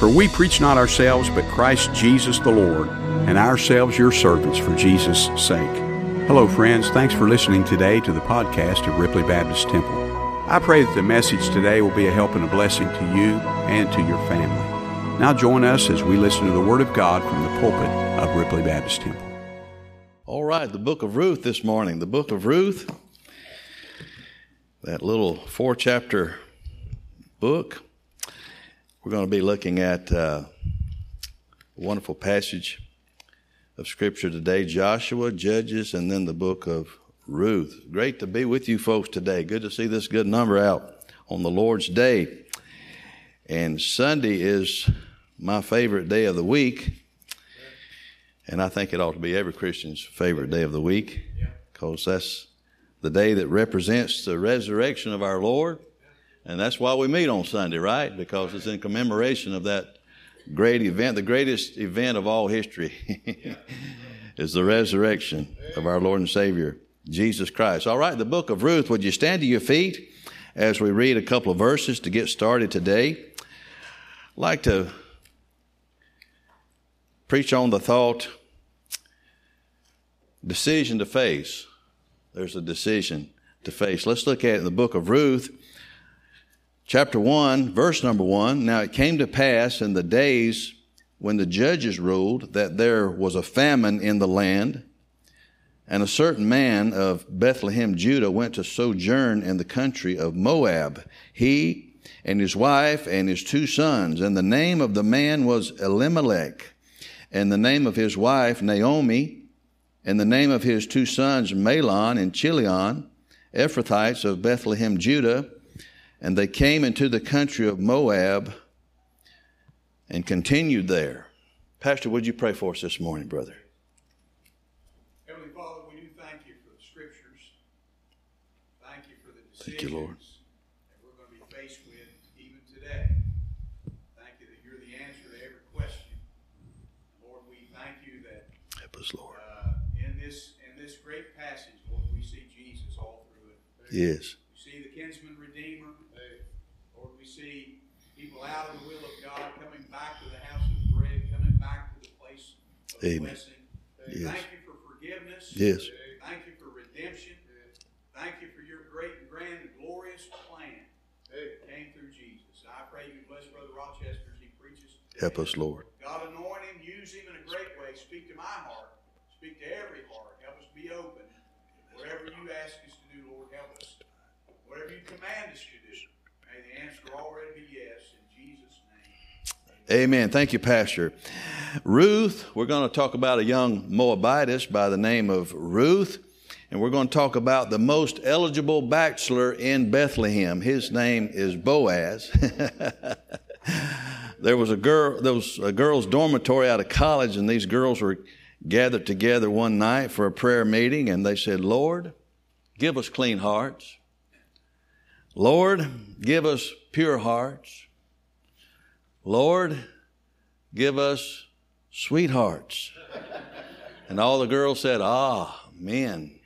For we preach not ourselves, but Christ Jesus the Lord, and ourselves your servants for Jesus' sake. Hello, friends. Thanks for listening today to the podcast of Ripley Baptist Temple. I pray that the message today will be a help and a blessing to you and to your family. Now join us as we listen to the Word of God from the pulpit of Ripley Baptist Temple. All right, the book of Ruth this morning. The book of Ruth, that little 4-chapter book. We're going to be looking at a wonderful passage of Scripture today, Joshua, Judges, and then the book of Ruth. Great to be with you folks today. Good to see this good number out on the Lord's Day. And Sunday is my favorite day of the week, and I think it ought to be every Christian's favorite day of the week, because that's the day that represents the resurrection of our Lord. And that's why we meet on Sunday, right? Because it's in commemoration of that great event, the greatest event of all history is the resurrection of our Lord and Savior, Jesus Christ. All right, the book of Ruth. Would you stand to your feet as we read a couple of verses to get started today? I'd like to preach on the thought, decision to face. There's a decision to face. Let's look at it in the book of Ruth. Chapter 1, verse number 1, Now it came to pass in the days when the judges ruled that there was a famine in the land, and a certain man of Bethlehem, Judah, went to sojourn in the country of Moab, he and his wife and his 2 sons. And the name of the man was Elimelech, and the name of his wife Naomi, and the name of his 2 sons Mahlon and Chilion, Ephrathites of Bethlehem, Judah. And they came into the country of Moab and continued there. Pastor, would you pray for us this morning, brother? Heavenly Father, we do thank you for the Scriptures. Thank you for the decisions Thank you, Lord. that we're going to be faced with even today. Thank you that you're the answer to every question. Lord, we thank you that Help us, Lord. in this great passage, Lord, we see Jesus all through it. Yes. We see the kinsman redeemer. Lord, we see people out of the will of God coming back to the house of bread, coming back to the place of Amen. blessing. Yes. Thank you for forgiveness. Yes. Thank you for redemption. Thank you for your great and grand and glorious plan that came through Jesus. I pray you bless Brother Rochester as he preaches today. Help us, Lord. God, anoint him, use him in a great way. Speak to my heart. Speak to every heart. Help us be open. Whatever you ask us to do, Lord, help us. Whatever you command us to do, may the answer already be yes. In Jesus' name. Amen. Thank you, Pastor. Ruth, we're going to talk about a young Moabitess by the name of Ruth. And we're going to talk about the most eligible bachelor in Bethlehem. His name is Boaz. There was a girls' dormitory out of college, and these girls were gathered together one night for a prayer meeting, and they said, Lord, give us clean hearts. Lord, give us pure hearts. Lord, give us sweethearts. And all the girls said, men.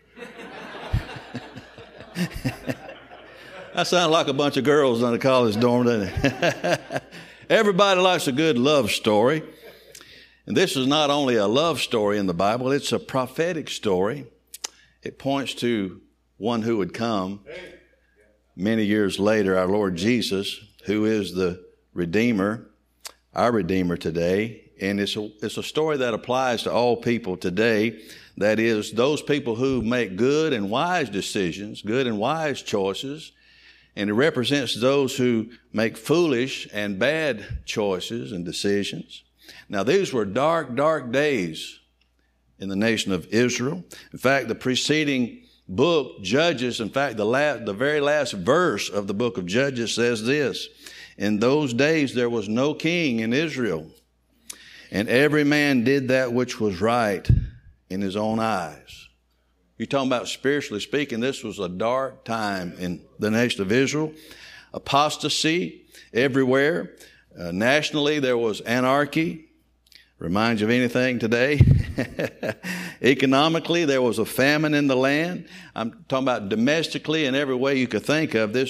That sounded like a bunch of girls in a college dorm, doesn't it? Everybody likes a good love story. And this is not only a love story in the Bible, it's a prophetic story. It points to one who would come many years later, our Lord Jesus, who is the Redeemer, our Redeemer today. And it's a story that applies to all people today. That is, those people who make good and wise decisions, good and wise choices. And it represents those who make foolish and bad choices and decisions. Now, these were dark, dark days in the nation of Israel. In fact, the preceding book, Judges, in fact, the very last verse of the book of Judges says this: In those days there was no king in Israel, and every man did that which was right in his own eyes. You're talking about spiritually speaking, this was a dark time in the nation of Israel. Apostasy everywhere. Nationally, there was anarchy. Reminds you of anything today? Economically, there was a famine in the land. I'm talking about domestically in every way you could think of. This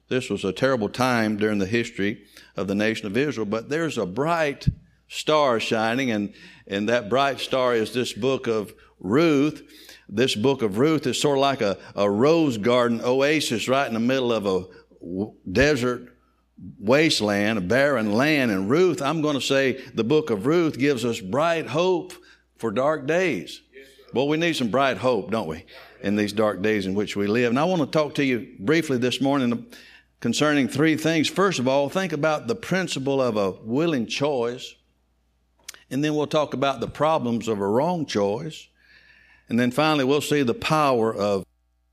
This was a terrible time during the history of the nation of Israel, but there's a bright star shining, and that bright star is this book of Ruth. This book of Ruth is sort of like a rose garden oasis right in the middle of a desert wasteland, a barren land. And Ruth, I'm going to say the book of Ruth gives us bright hope for dark days. Well, we need some bright hope, don't we, in these dark days in which we live. And I want to talk to you briefly this morning concerning three things. First of all, think about the principle of a willing choice. And then we'll talk about the problems of a wrong choice. And then finally, we'll see the power of.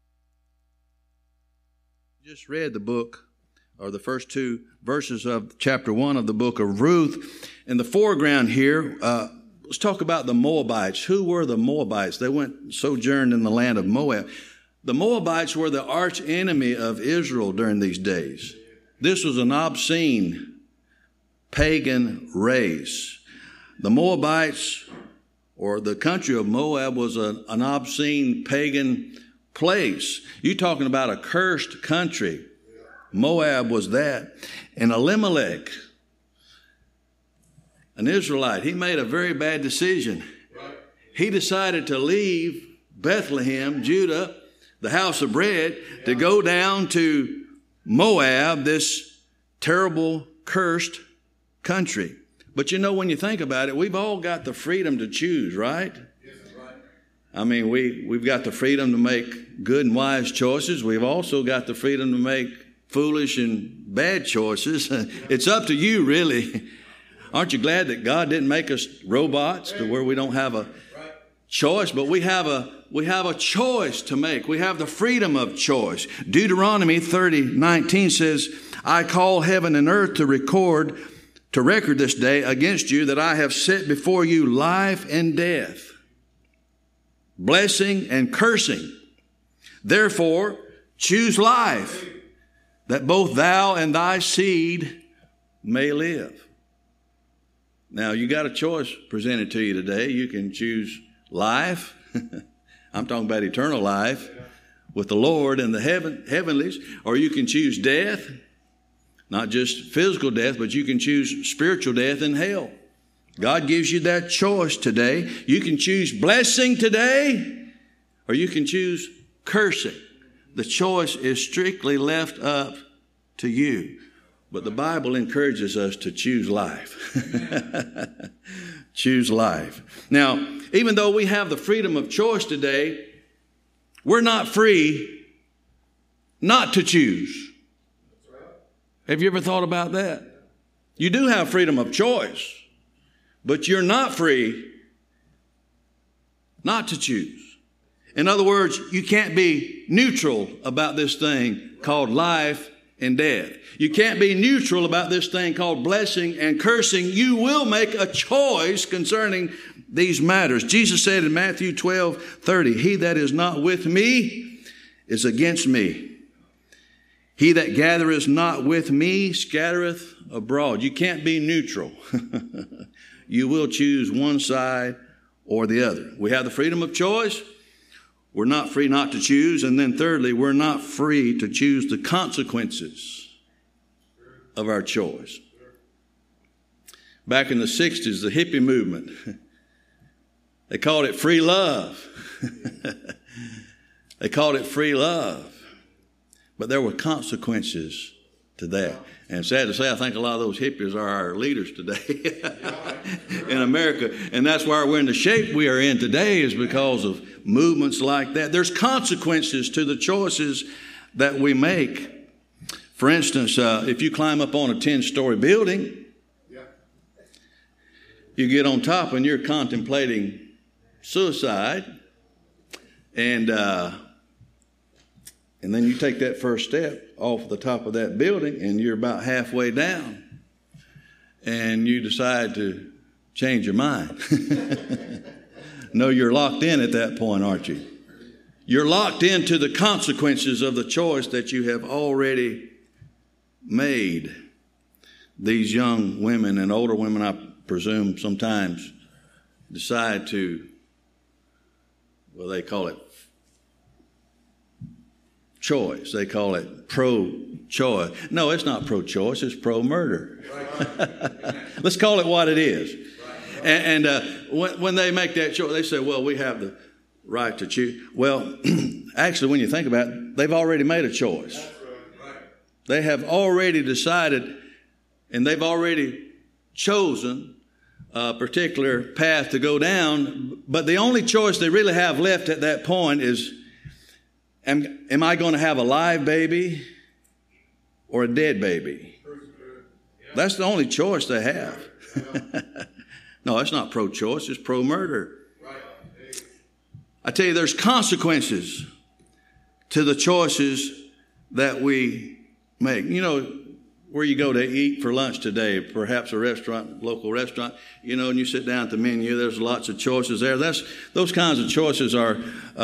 Just read the book, or the first two verses of chapter 1 of the book of Ruth. In the foreground here, let's talk about the Moabites. Who were the Moabites? They sojourned in the land of Moab. The Moabites were the arch enemy of Israel during these days. This was an obscene pagan race. The Moabites, or the country of Moab, was an obscene pagan place. You're talking about a cursed country. Moab was that. And Elimelech, an Israelite, he made a very bad decision. He decided to leave Bethlehem, Judah, the house of bread, to go down to Moab, this terrible, cursed country. But you know, when you think about it, we've all got the freedom to choose, right? Yes, right. I mean, we've got the freedom to make good and wise choices. We've also got the freedom to make foolish and bad choices. It's up to you, really. Aren't you glad that God didn't make us robots to where we don't have a choice, but we have a choice to make. We have the freedom of choice. Deuteronomy 30:19 says, I call heaven and earth to record this day against you that I have set before you life and death, blessing and cursing. Therefore, choose life, that both thou and thy seed may live. Now, you got a choice presented to you today. You can choose life. I'm talking about eternal life with the Lord in the heavenlies, or you can choose death. Not just physical death, but you can choose spiritual death in hell. God gives you that choice today. You can choose blessing today, or you can choose cursing. The choice is strictly left up to you. But the Bible encourages us to choose life. Choose life. Now, even though we have the freedom of choice today, we're not free not to choose. Have you ever thought about that? You do have freedom of choice, but you're not free not to choose. In other words, you can't be neutral about this thing called life and death. You can't be neutral about this thing called blessing and cursing. You will make a choice concerning these matters. Jesus said in Matthew 12:30, he that is not with me is against me. He that gathereth not with me scattereth abroad. You can't be neutral. You will choose one side or the other. We have the freedom of choice. We're not free not to choose. And then thirdly, we're not free to choose the consequences of our choice. Back in the 60s, the hippie movement, they called it free love. They called it free love. But there were consequences to that. And sad to say, I think a lot of those hippies are our leaders today in America. And that's why we're in the shape we are in today, is because of movements like that. There's consequences to the choices that we make. For instance, if you climb up on a 10-story building, you get on top and you're contemplating suicide, and then you take that first step off the top of that building and you're about halfway down and you decide to change your mind. No, you're locked in at that point, aren't you? You're locked into the consequences of the choice that you have already made. These young women and older women, I presume, sometimes decide to, well, they call it choice. They call it pro pro-choice. No, it's not pro-choice. It's pro-murder. Let's call it what it is. And when they make that choice, they say, well, we have the right to choose. Well, actually, when you think about it, they've already made a choice. They have already decided, and they've already chosen a particular path to go down. But the only choice they really have left at that point is, am I going to have a live baby or a dead baby? That's the only choice they have. No, that's not pro-choice. It's pro-murder. I tell you, there's consequences to the choices that we make. You know, where you go to eat for lunch today, perhaps a restaurant, local restaurant, you know, and you sit down at the menu, there's lots of choices there. Those kinds of choices are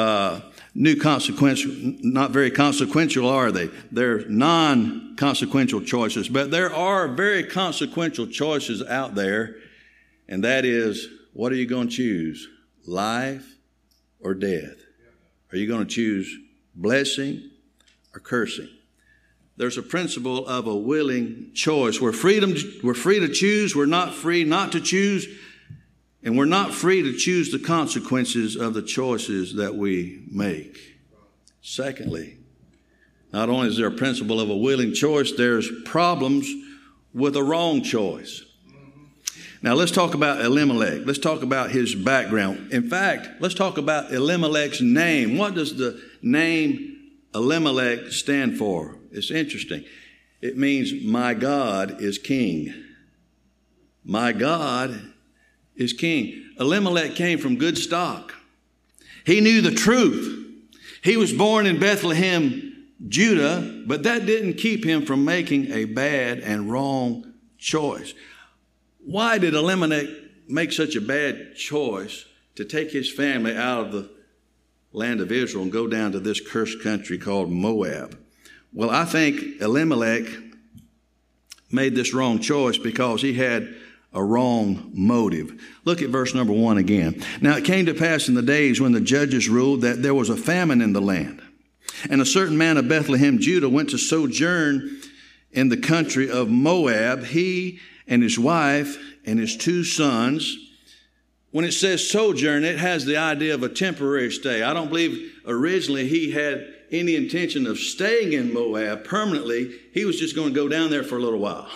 not very consequential, are they? They're non-consequential choices, but there are very consequential choices out there, and that is, what are you going to choose? Life or death? Are you going to choose blessing or cursing? There's a principle of a willing choice. We're free to choose. We're not free not to choose. And we're not free to choose the consequences of the choices that we make. Secondly, not only is there a principle of a willing choice, there's problems with a wrong choice. Now let's talk about Elimelech. Let's talk about his background. In fact, let's talk about Elimelech's name. What does the name Elimelech stand for? It's interesting. It means my God is king. My God is king. Elimelech came from good stock. He knew the truth. He was born in Bethlehem, Judah, but that didn't keep him from making a bad and wrong choice. Why did Elimelech make such a bad choice to take his family out of the land of Israel and go down to this cursed country called Moab? Well, I think Elimelech made this wrong choice because he had a wrong motive. Look at verse number 1 again. Now it came to pass in the days when the judges ruled that there was a famine in the land. And a certain man of Bethlehem, Judah, went to sojourn in the country of Moab, he and his wife and his 2 sons. When it says sojourn, it has the idea of a temporary stay. I don't believe originally he had any intention of staying in Moab permanently. He was just going to go down there for a little while.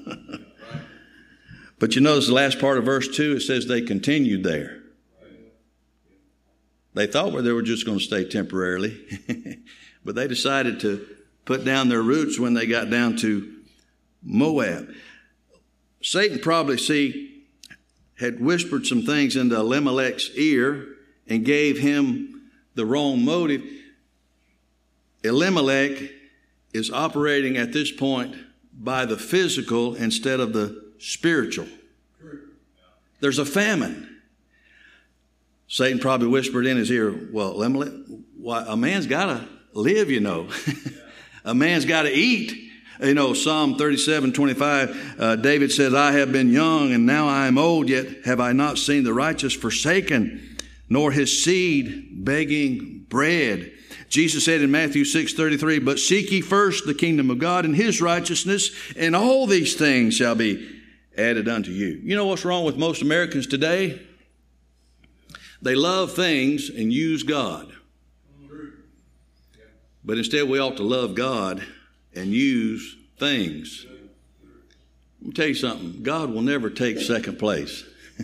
But you notice the last part of verse 2, it says they continued there. They thought they were just going to stay temporarily, but they decided to put down their roots when they got down to Moab. Satan probably, had whispered some things into Elimelech's ear and gave him the wrong motive. Elimelech is operating at this point by the physical instead of the spiritual. There's a famine. Satan probably whispered in his ear, well, Elimelech, a man's got to live, you know. A man's got to eat. You know, Psalm 37:25, David says, I have been young and now I am old, yet have I not seen the righteous forsaken, nor his seed begging bread. Jesus said in Matthew 6:33, but seek ye first the kingdom of God and his righteousness, and all these things shall be added unto you. You know what's wrong with most Americans today? They love things and use God. But instead we ought to love God and use things. Let me tell you something. God will never take second place.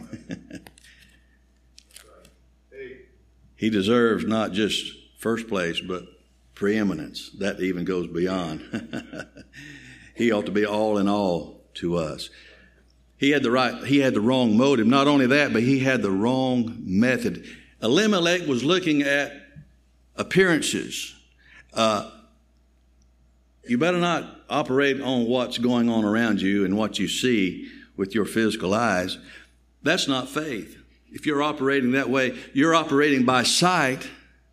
He deserves not just first place, but preeminence. That even goes beyond. He ought to be all in all to us. He had the wrong motive. Not only that, but he had the wrong method. Elimelech was looking at appearances. You better not operate on what's going on around you and what you see with your physical eyes. That's not faith. If you're operating that way, you're operating by sight.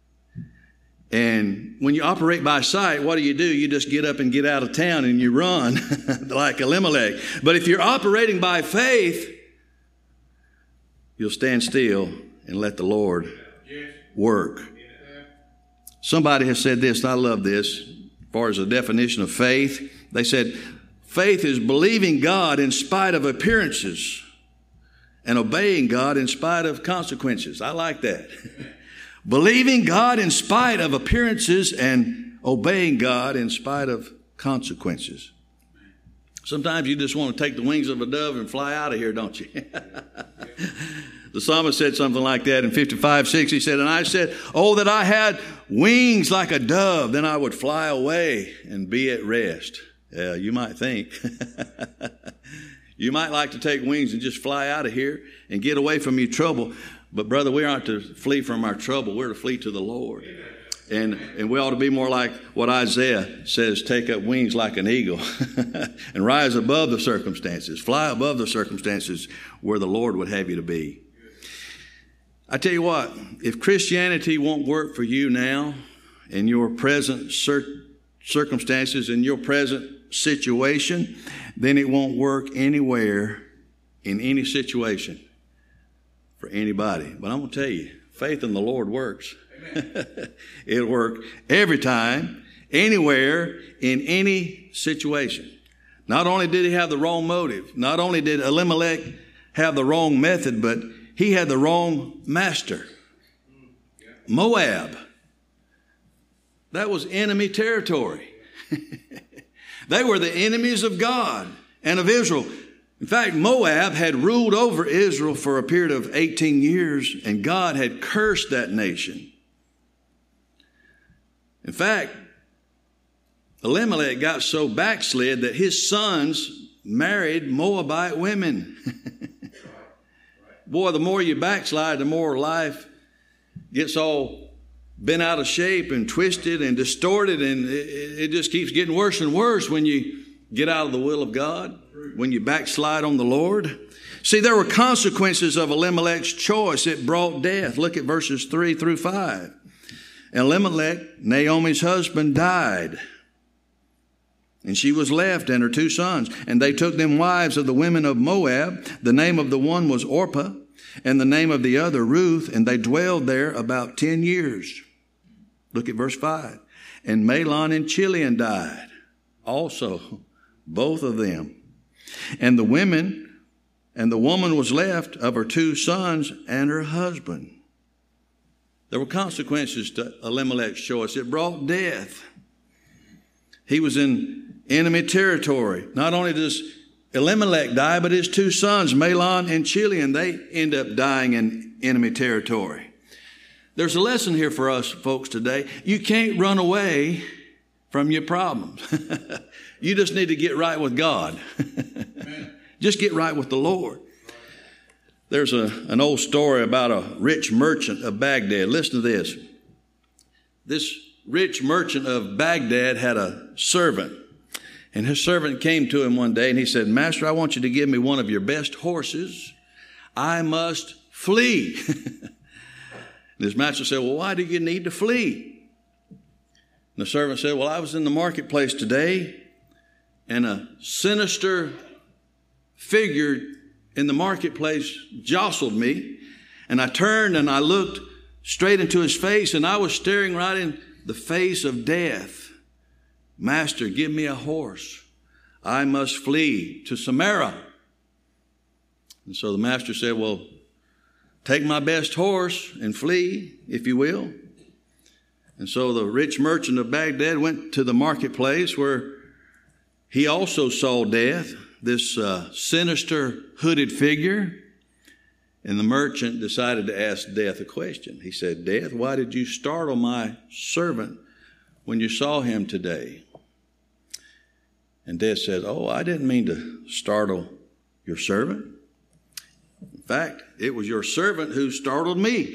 And when you operate by sight, what do? You just get up and get out of town and you run like Elimelech. But if you're operating by faith, you'll stand still and let the Lord work. Somebody has said this, and I love this. far as the definition of faith. They said, faith is believing God in spite of appearances and obeying God in spite of consequences. I like that. Believing God in spite of appearances and obeying God in spite of consequences. Sometimes you just want to take the wings of a dove and fly out of here, don't you? The psalmist said something like that in 55:6. He said, and I said, oh, that I had wings like a dove, then I would fly away and be at rest. Yeah, you might think. You might like to take wings and just fly out of here and get away from your trouble. But brother, we aren't to flee from our trouble. We're to flee to the Lord. And we ought to be more like what Isaiah says, take up wings like an eagle and rise above the circumstances. Fly above the circumstances where the Lord would have you to be. I tell you what, if Christianity won't work for you now in your present circumstances, in your present situation, then it won't work anywhere in any situation for anybody. But I'm going to tell you, faith in the Lord works. It'll work every time, anywhere, in any situation. Not only did he have the wrong motive, not only did Elimelech have the wrong method, but he had the wrong master. Moab. That was enemy territory. They were the enemies of God and of Israel. In fact, Moab had ruled over Israel for a period of 18 years, and God had cursed that nation. In fact, Elimelech got so backslid that his sons married Moabite women. Boy, the more you backslide, the more life gets all bent out of shape and twisted and distorted, and it just keeps getting worse and worse when you get out of the will of God, when you backslide on the Lord. See, there were consequences of Elimelech's choice. It brought death. Look at verses 3 through 5. Elimelech, Naomi's husband, died, and she was left and her 2 sons. And they took them wives of the women of Moab. The name of the one was Orpah, and the name of the other Ruth, and they dwelled there about 10 years. Look at verse 5. And Mahlon and Chilion died also, both of them. And the woman was left of her 2 sons and her husband. There were consequences to Elimelech's choice. It brought death. He was in enemy territory. Not only does Elimelech die, but his 2 sons, Mahlon and Chilion, they end up dying in enemy territory. There's a lesson here for us folks today. You can't run away from your problems. You just need to get right with God. Just get right with the Lord. There's an old story about a rich merchant of Baghdad. Listen to this. This rich merchant of Baghdad had a servant. And his servant came to him one day and he said, Master, I want you to give me one of your best horses. I must flee. And his master said, well, why do you need to flee? And the servant said, well, I was in the marketplace today and a sinister figure in the marketplace jostled me, and I turned and I looked straight into his face, and I was staring right in the face of death. Master, give me a horse. I must flee to Samaria. And so the master said, well, take my best horse and flee, if you will. And so the rich merchant of Baghdad went to the marketplace where he also saw death, this sinister hooded figure. And the merchant decided to ask Death a question. He said, Death, why did you startle my servant when you saw him today? And Death said, oh, I didn't mean to startle your servant. In fact, it was your servant who startled me.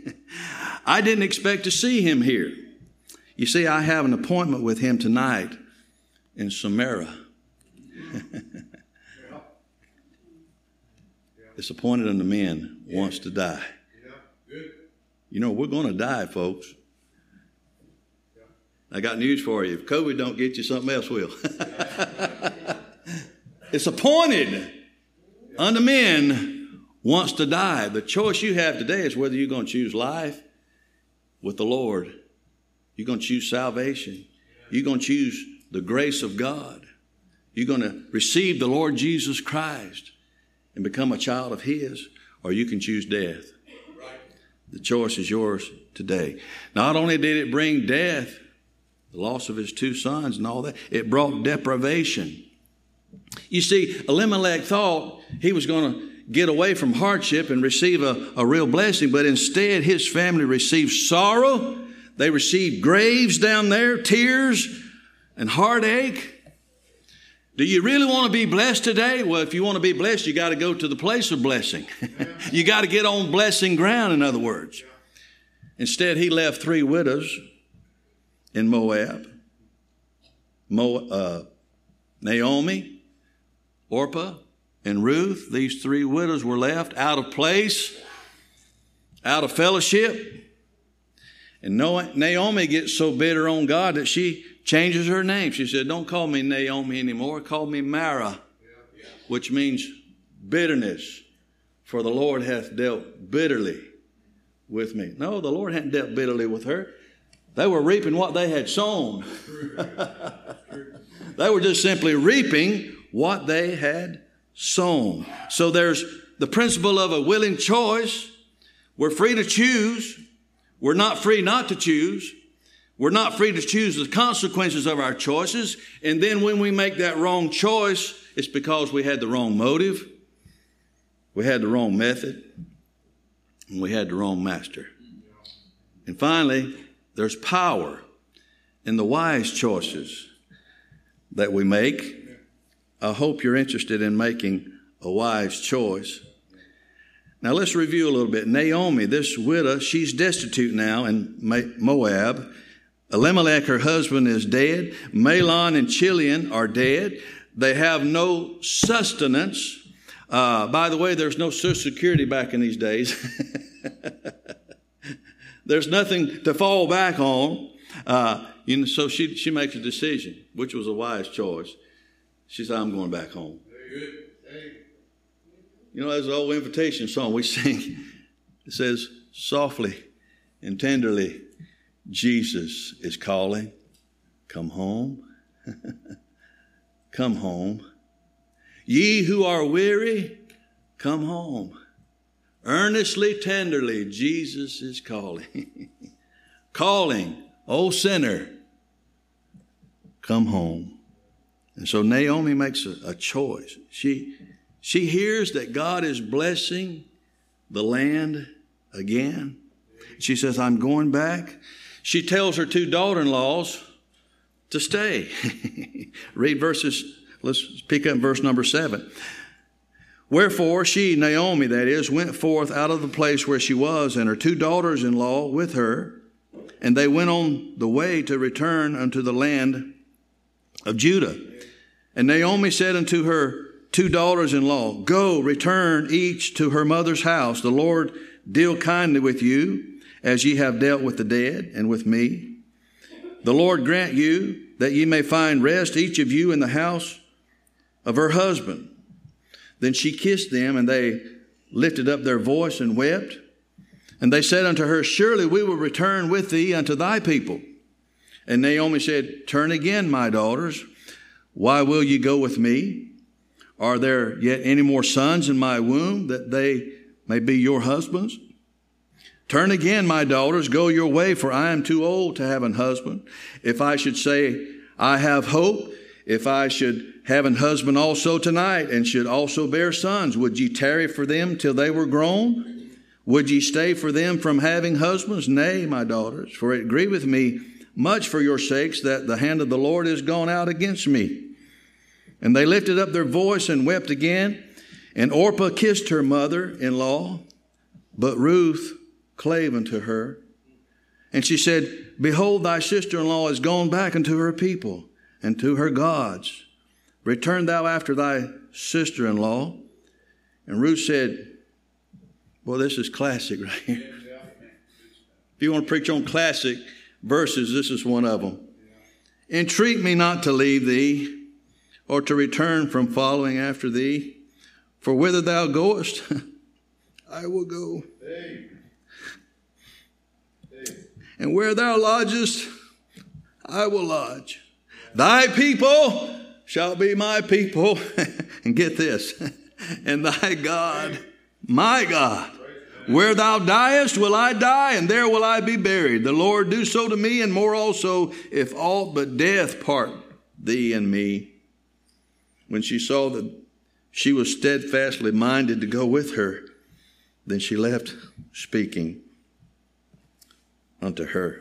I didn't expect to see him here. You see, I have an appointment with him tonight in Samaria. It's appointed unto men wants to die. You know, we're going to die, folks. I got news for you. If COVID don't get you, something else will. It's appointed unto men wants to die. The choice you have today is whether you're going to choose life with the Lord. You're going to choose salvation. You're going to choose the grace of God. You're going to receive the Lord Jesus Christ and become a child of His, or you can choose death. The choice is yours today. Not only did it bring death, the loss of his 2 sons and all that, it brought deprivation. You see, Elimelech thought he was going to get away from hardship and receive a real blessing, but instead his family received sorrow. They received graves down there, tears and heartache. Do you really want to be blessed today? Well, if you want to be blessed, you got to go to the place of blessing. You got to get on blessing ground, in other words. Instead, he left 3 widows in Moab. Naomi, Orpah, and Ruth. These 3 widows were left out of place, out of fellowship. And Naomi gets so bitter on God that she changes her name. She said, don't call me Naomi anymore. Call me Mara, which means bitterness. For the Lord hath dealt bitterly with me. No, the Lord hadn't dealt bitterly with her. They were reaping what they had sown. They were just simply reaping what they had sown. So there's the principle of a willing choice. We're free to choose. We're not free not to choose. We're not free to choose the consequences of our choices. And then when we make that wrong choice, it's because we had the wrong motive, we had the wrong method, and we had the wrong master. And finally, there's power in the wise choices that we make. I hope you're interested in making a wise choice. Now let's review a little bit. Naomi, this widow, she's destitute now in Moab. Elimelech, her husband, is dead. Mahlon and Chilion are dead. They have no sustenance. By the way, there's no Social Security back in these days. There's nothing to fall back on. So she makes a decision, which was a wise choice. She said, I'm going back home. You know, there's an old invitation song we sing. It says, softly and tenderly, Jesus is calling. Come home. Come home. Ye who are weary, come home. Earnestly, tenderly, Jesus is calling. Calling, O sinner, come home. And so Naomi makes a choice. She hears that God is blessing the land again. She says, I'm going back. She tells her 2 daughter-in-laws to stay. Read verses, let's pick up verse number 7. Wherefore she, Naomi that is, went forth out of the place where she was, and her 2 daughters-in-law with her, and they went on the way to return unto the land of Judah. And Naomi said unto her 2 daughters-in-law, go, return each to her mother's house. The Lord deal kindly with you, as ye have dealt with the dead and with me. The Lord grant you that ye may find rest, each of you in the house of her husband. Then she kissed them, and they lifted up their voice and wept. And they said unto her, surely we will return with thee unto thy people. And Naomi said, turn again, my daughters. Why will ye go with me? Are there yet any more sons in my womb, that they may be your husbands? Turn again, my daughters, go your way, for I am too old to have an husband. If I should say, I have hope, if I should have an husband also tonight, and should also bear sons, would ye tarry for them till they were grown? Would ye stay for them from having husbands? Nay, my daughters, for it grieveth me much for your sakes that the hand of the Lord is gone out against me. And they lifted up their voice and wept again. And Orpah kissed her mother-in-law, but Ruth clave unto her. And she said, behold, thy sister-in-law is gone back unto her people and to her gods. Return thou after thy sister-in-law. And Ruth said, well, this is classic right here. If you want to preach on classic verses, this is one of them. Entreat me not to leave thee, or to return from following after thee. For whither thou goest, I will go. And where thou lodgest, I will lodge. Thy people shall be my people. And get this. And thy God, my God. Where thou diest will I die, and there will I be buried. The Lord do so to me, and more also, if aught but death part thee and me. When she saw that she was steadfastly minded to go with her, then she left speaking unto her.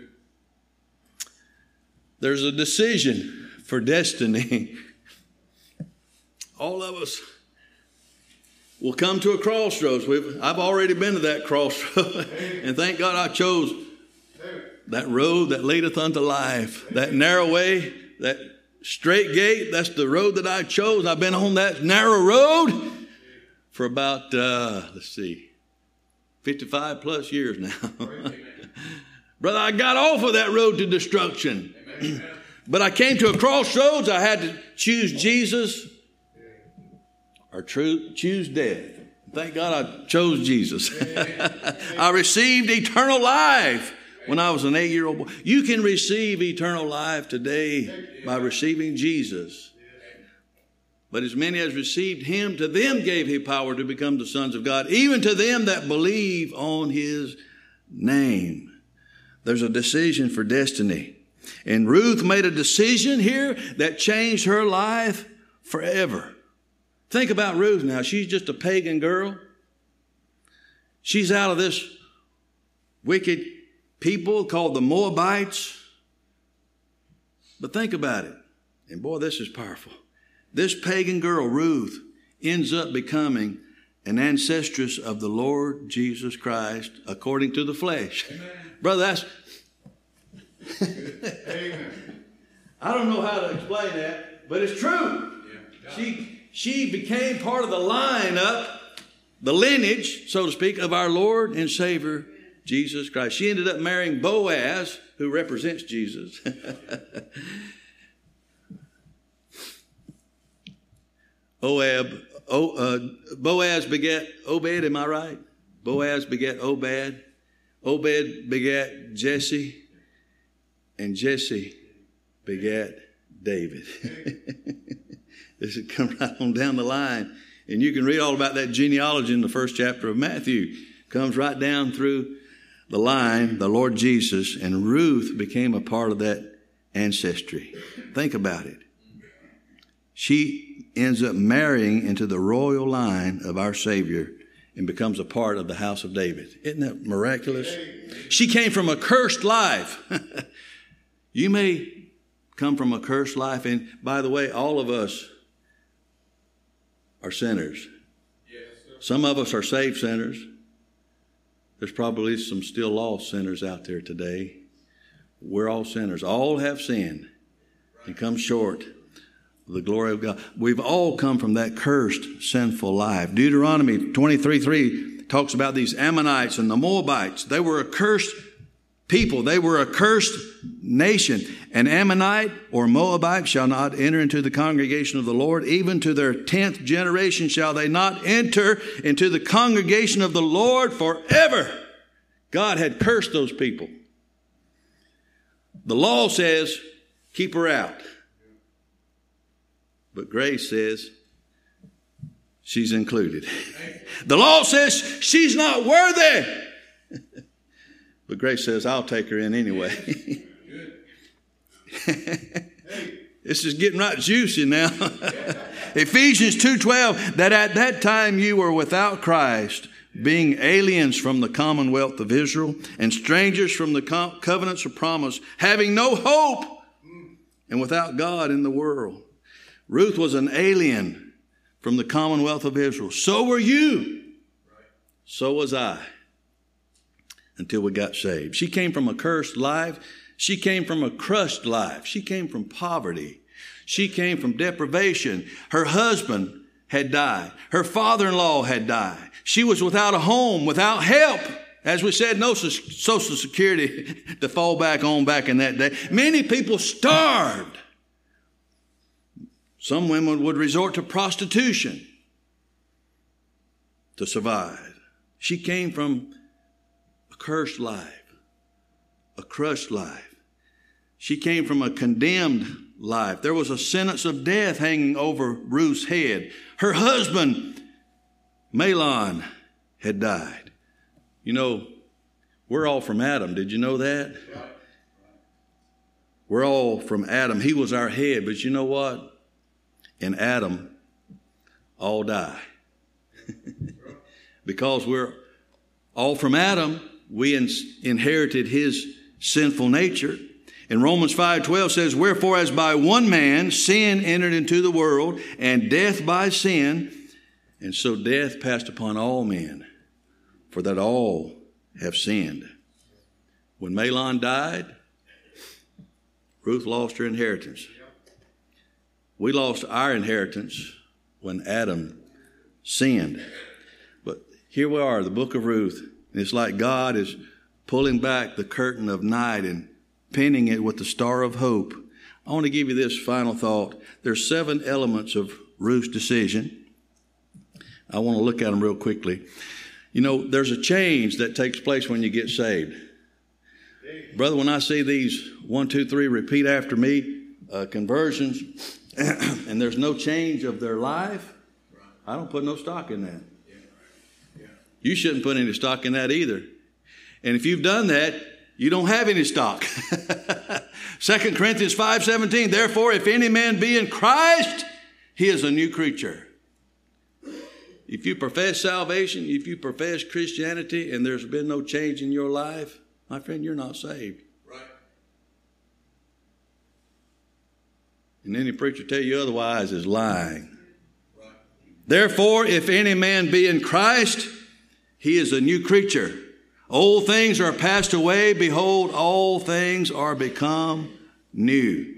There's a decision for destiny. All of us will come to a crossroads. I've already been to that crossroad. And thank God I chose that road that leadeth unto life. That narrow way, that straight gate, that's the road that I chose. I've been on that narrow road for about, 55 plus years now. Brother, I got off of that road to destruction. But I came to a crossroads. I had to choose Jesus or choose death. Thank God I chose Jesus. I received eternal life when I was an 8-year-old boy. You can receive eternal life today by receiving Jesus. But as many as received him, to them gave he power to become the sons of God, even to them that believe on his name. There's a decision for destiny. And Ruth made a decision here that changed her life forever. Think about Ruth now. She's just a pagan girl. She's out of this wicked people called the Moabites. But think about it. And boy, this is powerful. This pagan girl, Ruth, ends up becoming an ancestress of the Lord Jesus Christ according to the flesh. Amen. Brother, that's... I don't know how to explain that, but it's true. Yeah. She became part of the lineup, the lineage, so to speak, of our Lord and Savior, Jesus Christ. She ended up marrying Boaz, who represents Jesus. Boaz begat Obed, am I right? Boaz begat Obed. Obed begat Jesse. And Jesse begat David. This would come right on down the line. And you can read all about that genealogy in the first chapter of Matthew. Comes right down through the line, the Lord Jesus, and Ruth became a part of that ancestry. Think about it. She ends up marrying into the royal line of our Savior and becomes a part of the house of David. Isn't that miraculous? She came from a cursed life. You may come from a cursed life. And by the way, all of us are sinners. Some of us are saved sinners. There's probably some still lost sinners out there today. We're all sinners. All have sinned and come short of the glory of God. We've all come from that cursed, sinful life. Deuteronomy 23:3 talks about these Ammonites and the Moabites. They were a cursed people. They were a cursed nation. An Ammonite or Moabite shall not enter into the congregation of the Lord. Even to their 10th generation shall they not enter into the congregation of the Lord forever. God had cursed those people. The law says, keep her out. But grace says, she's included. The law says, she's not worthy. But grace says, I'll take her in anyway. This is getting right juicy now. Ephesians 2:12, that at that time you were without Christ, being aliens from the commonwealth of Israel and strangers from the covenants of promise, having no hope and without God in the world. Ruth was an alien from the commonwealth of Israel. So were you. So was I. Until we got saved. She came from a cursed life. She came from a crushed life. She came from poverty. She came from deprivation. Her husband had died. Her father-in-law had died. She was without a home, without help. As we said, no Social Security to fall back on back in that day. Many people starved. Some women would resort to prostitution to survive. She came from a cursed life, a crushed life. She came from a condemned life. There was a sentence of death hanging over Ruth's head. Her husband, Mahlon, had died. You know, we're all from Adam. Did you know that? We're all from Adam. He was our head. But you know what? In Adam, all die. Because we're all from Adam, we inherited his sinful nature. And Romans 5:12 says, wherefore as by one man sin entered into the world, and death by sin, and so death passed upon all men, for that all have sinned. When Mahlon died, Ruth lost her inheritance. We lost our inheritance when Adam sinned. But here we are, the book of Ruth. And it's like God is pulling back the curtain of night and pinning it with the star of hope. I want to give you this final thought. There's 7 elements of Ruth's decision. I want to look at them real quickly. You know, there's a change that takes place when you get saved. Brother, when I see these 1, 2, 3 repeat after me conversions, and there's no change of their life, I don't put no stock in that. You shouldn't put any stock in that either. And if you've done that, you don't have any stock. 2 Corinthians 5:17, therefore, if any man be in Christ, he is a new creature. If you profess salvation, if you profess Christianity, and there's been no change in your life, my friend, you're not saved. Right. And any preacher tell you otherwise is lying. Right. Therefore, if any man be in Christ, he is a new creature. Old things are passed away. Behold, all things are become new.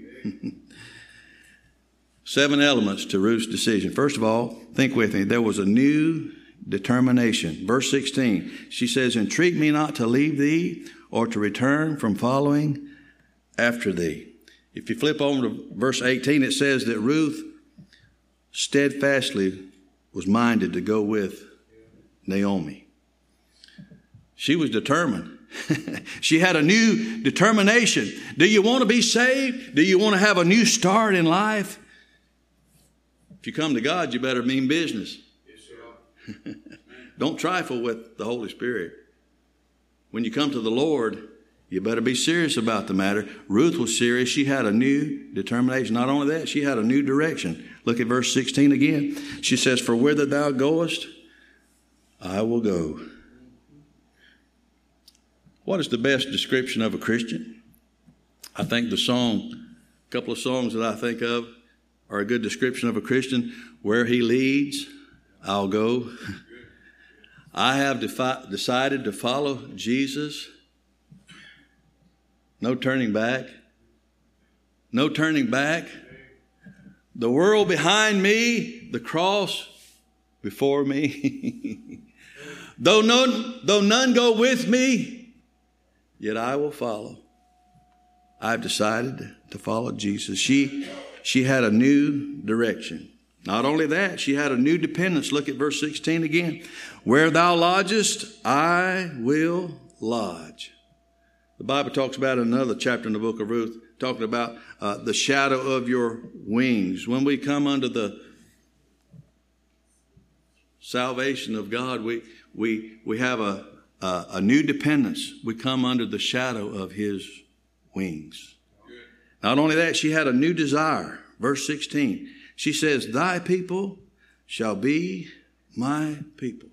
7 elements to Ruth's decision. First of all, think with me. There was a new determination. Verse 16, she says, entreat me not to leave thee or to return from following after thee. If you flip over to verse 18, it says that Ruth steadfastly was minded to go with Naomi. She was determined. She had a new determination. Do you want to be saved? Do you want to have a new start in life? If you come to God, you better mean business. Yes, sir. Don't trifle with the Holy Spirit. When you come to the Lord, you better be serious about the matter. Ruth was serious. She had a new determination. Not only that, she had a new direction. Look at verse 16 again. She says, for whither thou goest, I will go. What is the best description of a Christian? I think a couple of songs that I think of are a good description of a Christian. Where he leads, I'll go. I have decided to follow Jesus. No turning back. No turning back. The world behind me, the cross before me. Though none go with me, yet I will follow. I've decided to follow Jesus. She had a new direction. Not only that, she had a new dependence. Look at verse 16 again. Where thou lodgest, I will lodge. The Bible talks about in another chapter in the book of Ruth, talking about the shadow of your wings. When we come under the salvation of God, we have a new dependence. We come under the shadow of his wings. Not only that, she had a new desire. Verse 16, she says, thy people shall be my people.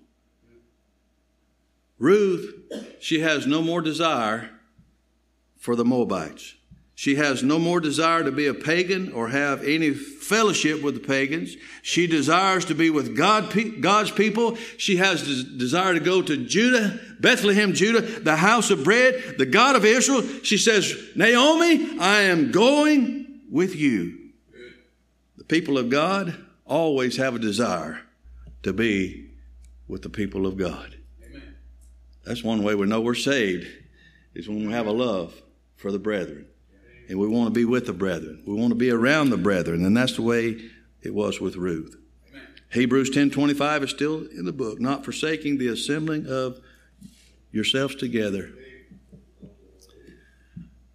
Ruth, she has no more desire for the Moabites. She has no more desire to be a pagan or have any fellowship with the pagans. She desires to be with God's people. She has desire to go to Judah, Bethlehem, Judah, the house of bread, the God of Israel. She says, Naomi, I am going with you. The people of God always have a desire to be with the people of God. Amen. That's one way we know we're saved, is when we have a love for the brethren. And we want to be with the brethren. We want to be around the brethren. And that's the way it was with Ruth. Amen. Hebrews 10:25 is still in the book. Not forsaking the assembling of yourselves together.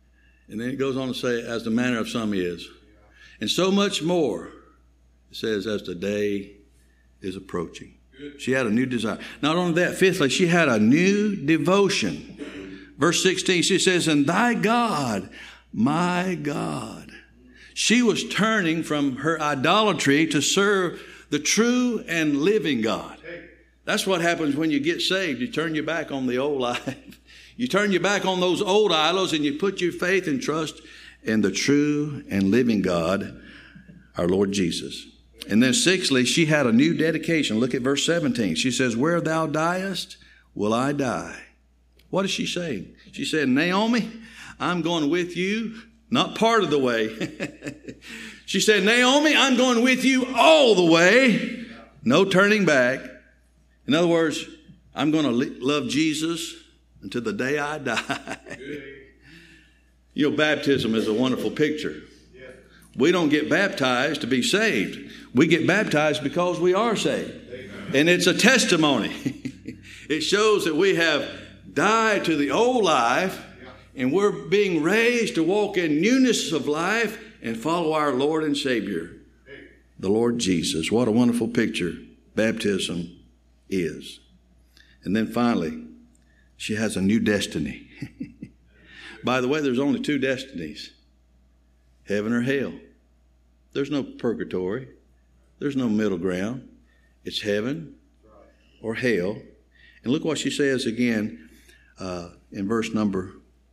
And then it goes on to say, as the manner of some is. And so much more, it says, as the day is approaching. She had a new desire. Not only that, fifthly, she had a new devotion. Verse 16, she says, and thy God, my God. She was turning from her idolatry to serve the true and living God. That's what happens when you get saved. You turn your back on the old life. You turn your back on those old idols and you put your faith and trust in the true and living God, our Lord Jesus. And then sixthly, she had a new dedication. Look at verse 17. She says, where thou diest, will I die. What is she saying? She said, Naomi, I'm going with you, not part of the way. She said, Naomi, I'm going with you all the way. No turning back. In other words, I'm going to love Jesus until the day I die. You know, baptism is a wonderful picture. We don't get baptized to be saved. We get baptized because we are saved. And it's a testimony. It shows that we have died to the old life and we're being raised to walk in newness of life and follow our Lord and Savior, the Lord Jesus. What a wonderful picture baptism is. And then finally, she has a new destiny. By the way, there's only two destinies, heaven or hell. There's no purgatory. There's no middle ground. It's heaven or hell. And look what she says again in verse number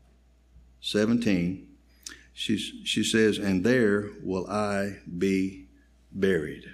17. She says, and there will I be buried.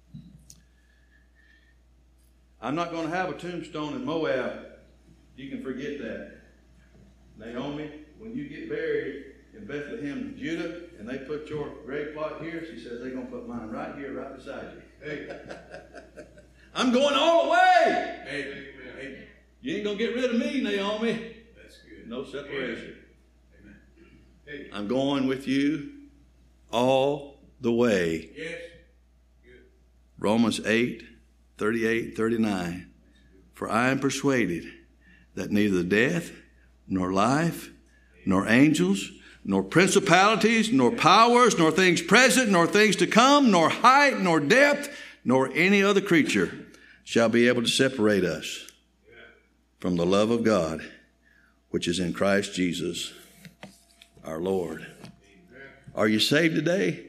I'm not going to have a tombstone in Moab. You can forget that. Naomi, when you get buried in Bethlehem, Judah, and they put your grave plot here, she says, they're going to put mine right here, right beside you. Hey. I'm going all the way. Hey. You ain't going to get rid of me, Naomi. That's good. No separation. Amen. Hey. I'm going with you all the way. Yes. Good. Romans 8:38, 39. For I am persuaded that neither death, nor life, nor angels, nor principalities, nor powers, nor things present, nor things to come, nor height, nor depth, nor any other creature shall be able to separate us from the love of God, which is in Christ Jesus, our Lord. Are you saved today?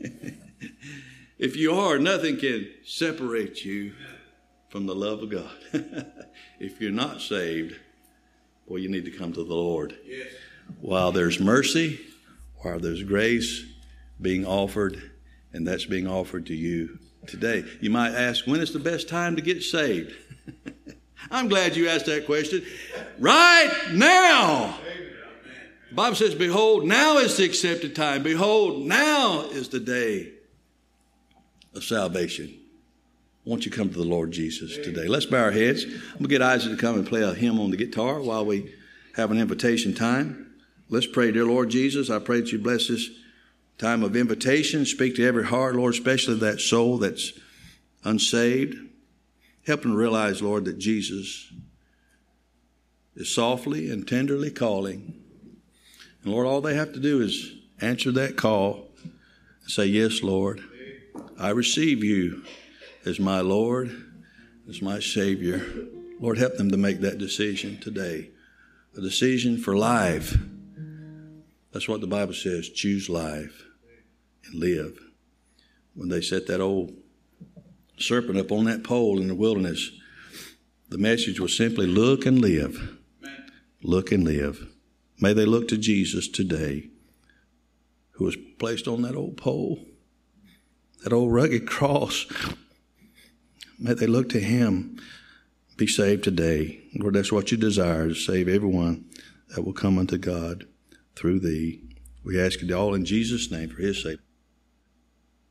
If you are, nothing can separate you from the love of God. If you're not saved, well, you need to come to the Lord. Yes. While there's mercy, while there's grace being offered, and that's being offered to you today. You might ask, when is the best time to get saved? I'm glad you asked that question. Right now. The Bible says, behold, now is the accepted time. Behold, now is the day of salvation. Won't you come to the Lord Jesus today? Let's bow our heads. I'm going to get Isaac to come and play a hymn on the guitar while we have an invitation time. Let's pray. Dear Lord Jesus, I pray that you bless this time of invitation. Speak to every heart, Lord, especially that soul that's unsaved. Help them realize, Lord, that Jesus is softly and tenderly calling. And Lord, all they have to do is answer that call and say, yes, Lord, I receive you as my Lord, as my Savior. Lord, help them to make that decision today. A decision for life. That's what the Bible says. Choose life and live. When they set that old serpent up on that pole in the wilderness, the message was simply look and live. Look and live. May they look to Jesus today, who was placed on that old pole, that old rugged cross. May they look to him, be saved today. Lord, that's what you desire, to save everyone that will come unto God through thee. We ask it all in Jesus' name for his sake.